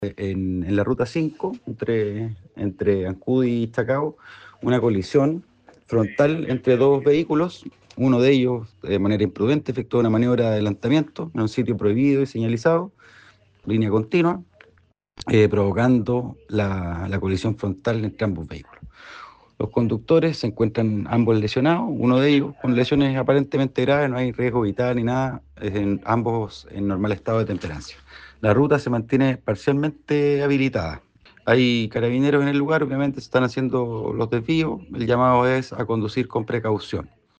en la ruta 5, entre Ancud y Chacao, una colisión frontal entre dos vehículos. Uno de ellos, de manera imprudente, efectuó una maniobra de adelantamiento en un sitio prohibido y señalizado, línea continua, provocando la colisión frontal entre ambos vehículos. Los conductores se encuentran ambos lesionados, uno de ellos con lesiones aparentemente graves, no hay riesgo vital ni nada, ambos en normal estado de temperancia. La ruta se mantiene parcialmente habilitada. Hay carabineros en el lugar, obviamente se están haciendo los desvíos, el llamado es a conducir con precaución.